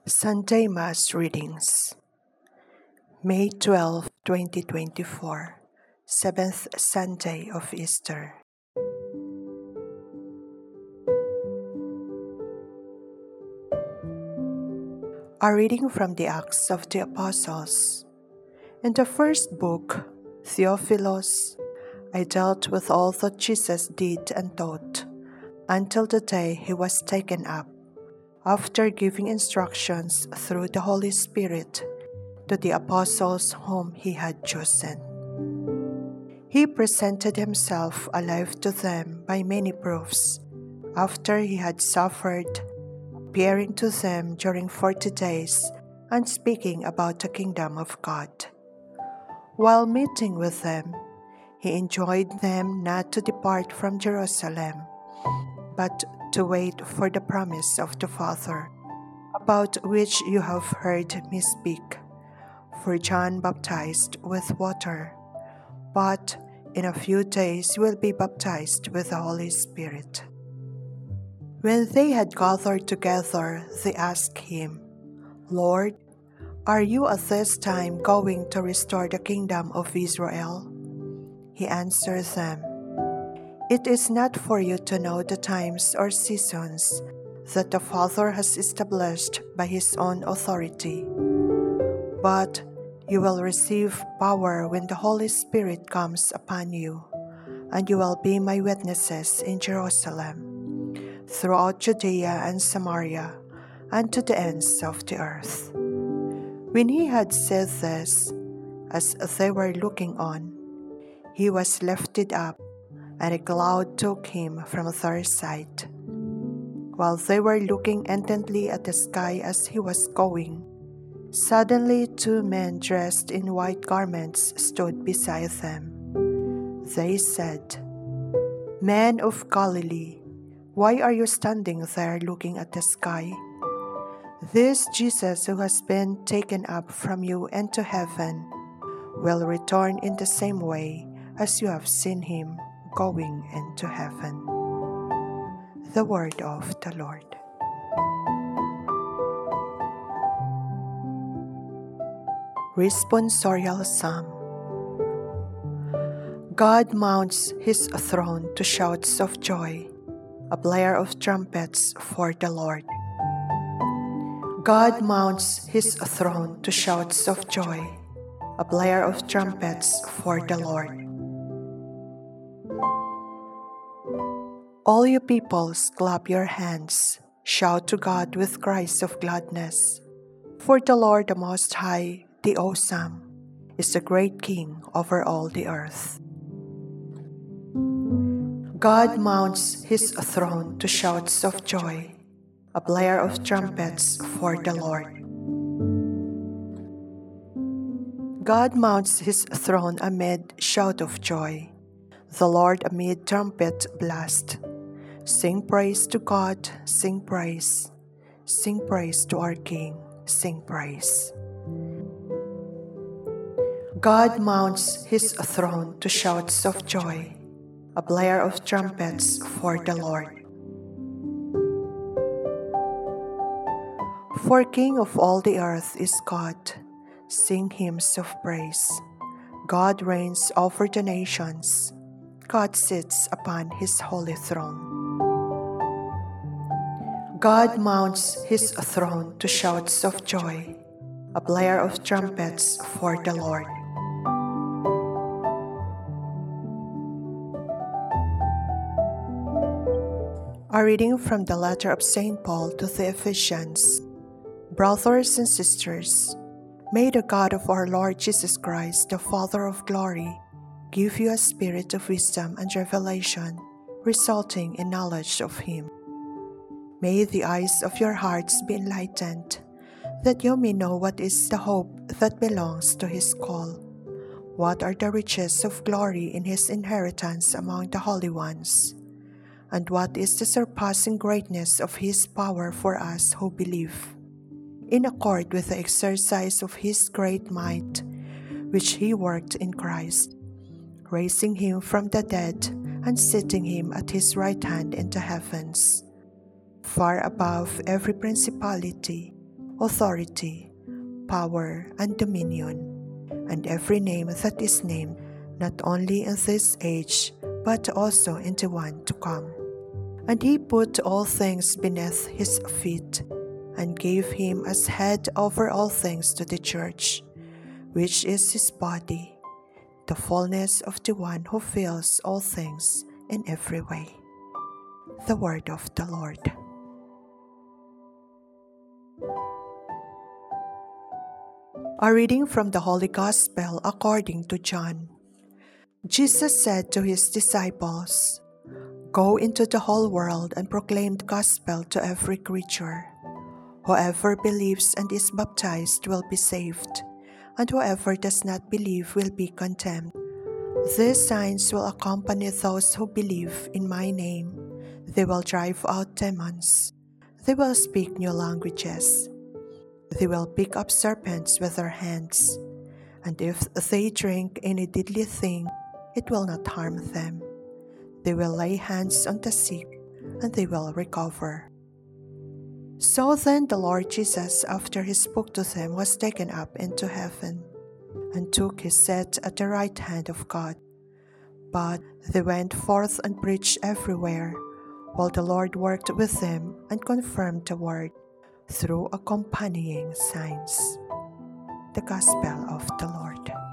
Sunday Mass Readings, May 12, 2024, 7th Sunday of Easter. A reading from the Acts of the Apostles. In the first book, Theophilus, I dealt with all that Jesus did and taught, until the day he was taken up, after giving instructions through the Holy Spirit to the apostles whom he had chosen. He presented himself alive to them by many proofs, after he had suffered, appearing to them during 40 days and speaking about the kingdom of God. While meeting with them, he enjoined them not to depart from Jerusalem, but to wait for the promise of the Father, about which you have heard me speak. For John baptized with water, but in a few days you will be baptized with the Holy Spirit. When they had gathered together, they asked him, Lord, are you at this time going to restore the kingdom of Israel? He answered them, It is not for you to know the times or seasons that the Father has established by his own authority, but you will receive power when the Holy Spirit comes upon you, and you will be my witnesses in Jerusalem, throughout Judea and Samaria, and to the ends of the earth. When he had said this, as they were looking on, he was lifted up, and a cloud took him from their sight. While they were looking intently at the sky as he was going, suddenly 2 men dressed in white garments stood beside them. They said, Men of Galilee, why are you standing there looking at the sky? This Jesus who has been taken up from you into heaven will return in the same way as you have seen him going into heaven. The word of the Lord. Responsorial Psalm. God mounts his throne to shouts of joy, a blare of trumpets for the Lord. God mounts his throne to shouts of joy, a blare of trumpets for the Lord. All you peoples, clap your hands, shout to God with cries of gladness. For the Lord the Most High, the Awesome, is the great King over all the earth. God mounts his throne to shouts of joy, a blare of trumpets for the Lord. God mounts his throne amid shout of joy, the Lord amid trumpet blast. Sing praise to God, sing praise. Sing praise to our King, sing praise. God mounts his throne to shouts of joy, a blare of trumpets for the Lord. For King of all the earth is God, sing hymns of praise. God reigns over the nations, God sits upon his holy throne. God mounts his throne to shouts of joy, a blare of trumpets for the Lord. A reading from the letter of St. Paul to the Ephesians. Brothers and sisters, may the God of our Lord Jesus Christ, the Father of glory, give you a spirit of wisdom and revelation, resulting in knowledge of him. May the eyes of your hearts be enlightened, that you may know what is the hope that belongs to his call, what are the riches of glory in his inheritance among the holy ones, and what is the surpassing greatness of his power for us who believe, in accord with the exercise of his great might, which he worked in Christ, raising him from the dead and setting him at his right hand in the heavens, far above every principality, authority, power, and dominion, and every name that is named, not only in this age, but also in the one to come. And he put all things beneath his feet, and gave him as head over all things to the church, which is his body, the fullness of the one who fills all things in every way. The word of the Lord. A reading from the Holy Gospel according to John. Jesus said to his disciples, "Go into the whole world and proclaim the gospel to every creature. Whoever believes and is baptized will be saved, and whoever does not believe will be condemned. These signs will accompany those who believe in my name. They will drive out demons. They will speak new languages. They will pick up serpents with their hands, and if they drink any deadly thing, it will not harm them. They will lay hands on the sick, and they will recover." So then the Lord Jesus, after he spoke to them, was taken up into heaven, and took his seat at the right hand of God. But they went forth and preached everywhere, while the Lord worked with them and confirmed the word through accompanying signs. The Gospel of the Lord.